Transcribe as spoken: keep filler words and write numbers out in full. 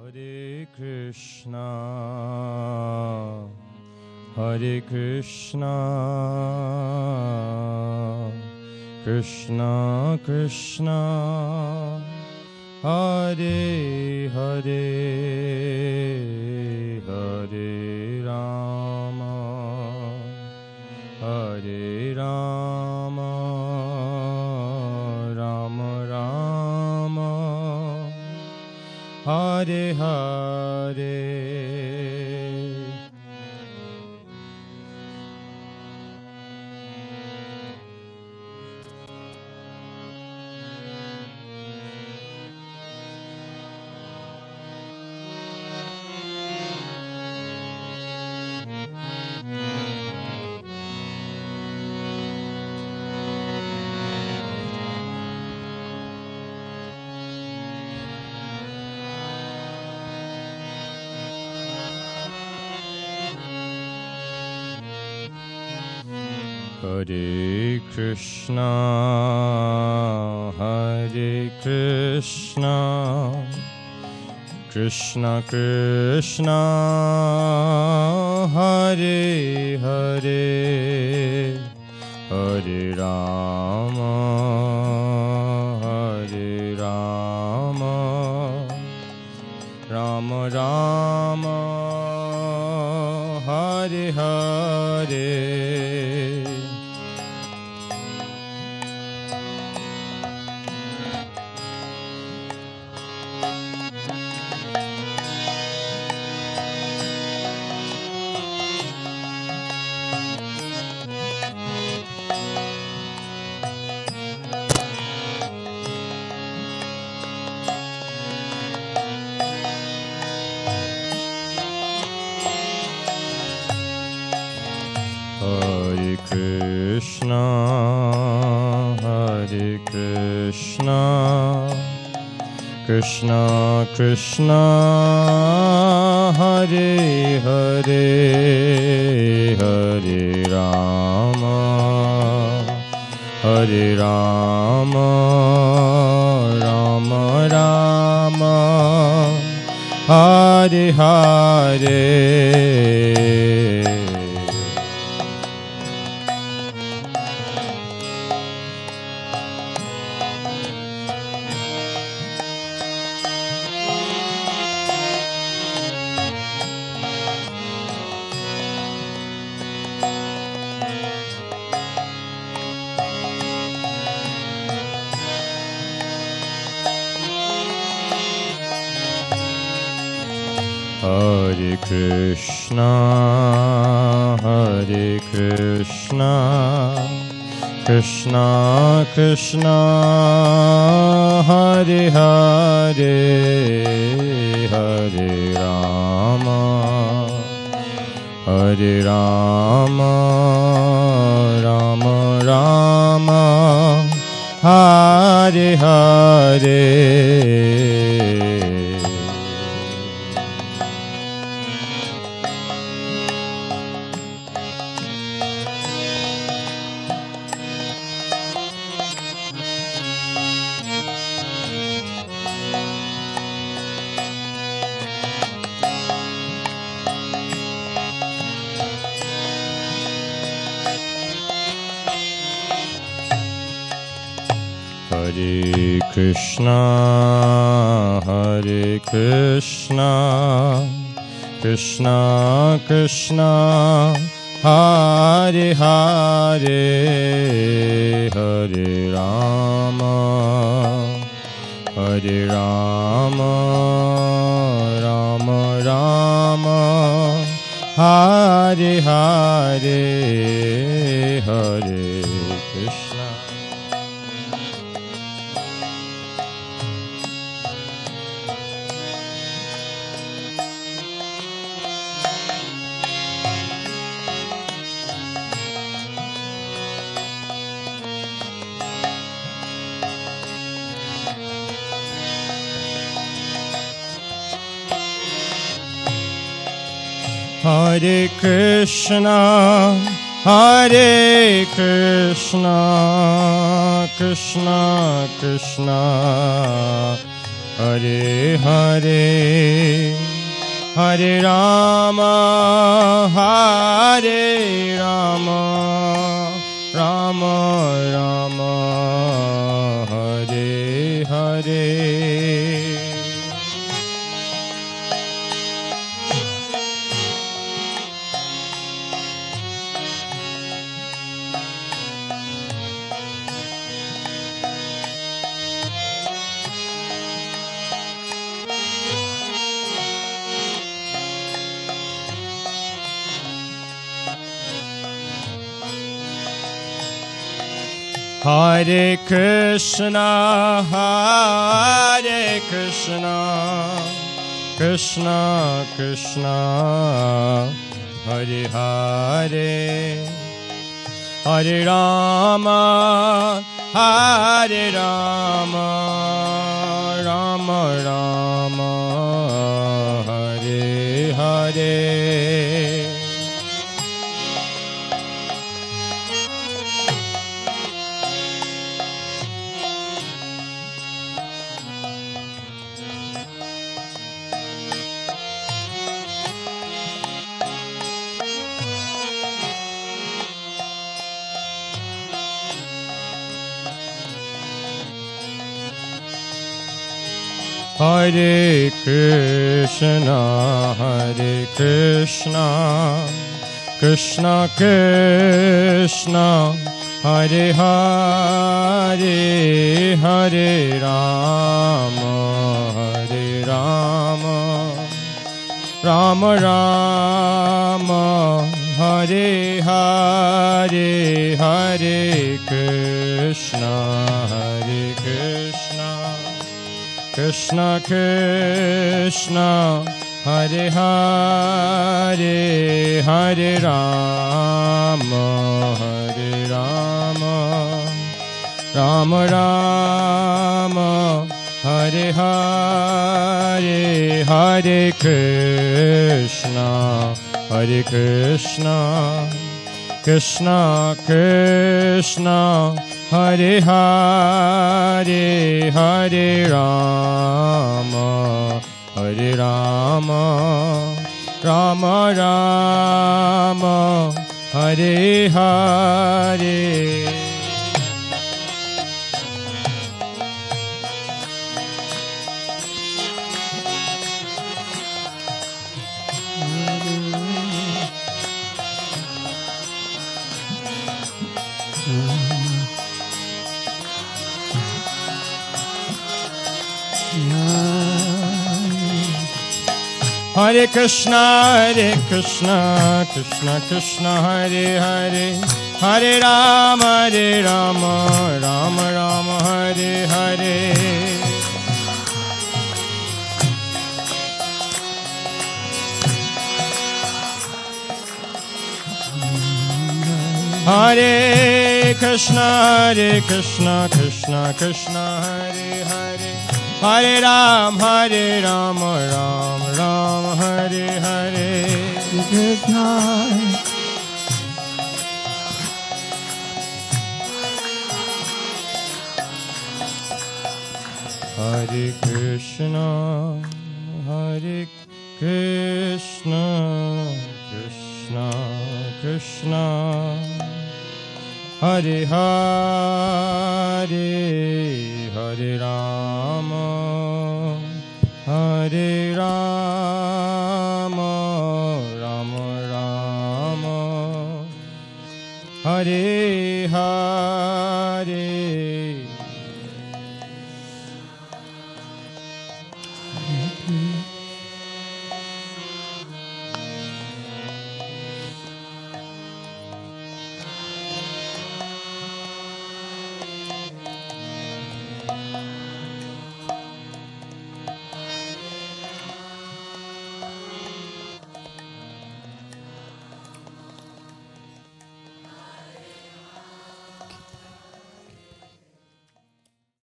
Hare Krishna, Hare Krishna, Krishna Krishna, Hare Hare, Hare Rama, Hare Rama, Rama Rama, Hare Hare. Hare Krishna, Hare Krishna, Krishna Krishna, Hare Hare, Hare Rama, Hare Rama, Rama Rama, Hare Hare. Hare Krishna, Hare Krishna, Krishna Krishna, Hare Hare, Hare Rama, Hare Rama, Rama Rama, Hare Hare. Hare Krishna, Hare Krishna, Krishna Krishna, Hare Hare, Hare Rama, Hare Rama, Rama Rama, Hare Hare. Hare Krishna, Hare Krishna, Krishna Krishna, Hare Hare, Hare Rama, Hare Rama, Rama Rama, Hare Hare, Hare Krishna. Hare Krishna, Hare Krishna, Krishna Krishna, Hare Hare, Hare Rama, Hare Rama, Rama Rama, Hare Hare. Hare Krishna, Hare Krishna, Krishna Krishna, Hare Hare, Hare Rama, Hare Rama, Rama Rama, Hare Hare. Hare Krishna, Hare Krishna, Krishna Krishna, Hare Hare, Hare Rama, Hare Rama, Rama Rama, Hare Hare, Hare Krishna, Hare Krishna, Krishna Krishna, Hare Hare, Hare Rama, Hare Rama, Rama Rama, Hare Hare, Hare Krishna, Hare Krishna, Krishna Krishna, Hare Hare, Hare Rama, Hare Rama, Rama Rama, Hare Hare. Hare Krishna, Hare Krishna, Krishna Krishna, Hare Hare, Hare Rama, Hare Rama, Rama Rama, Hare Hare. Hare Krishna, Hare Krishna, Krishna Krishna, Hare Hare, Hare Ram, Hare Ram, Ram Ram, Hare Hare. Krishna. Hare Krishna, Hare Krishna, Krishna Krishna, Hare Hare, Hare Rama, Hare Rama, Rama Rama, Hare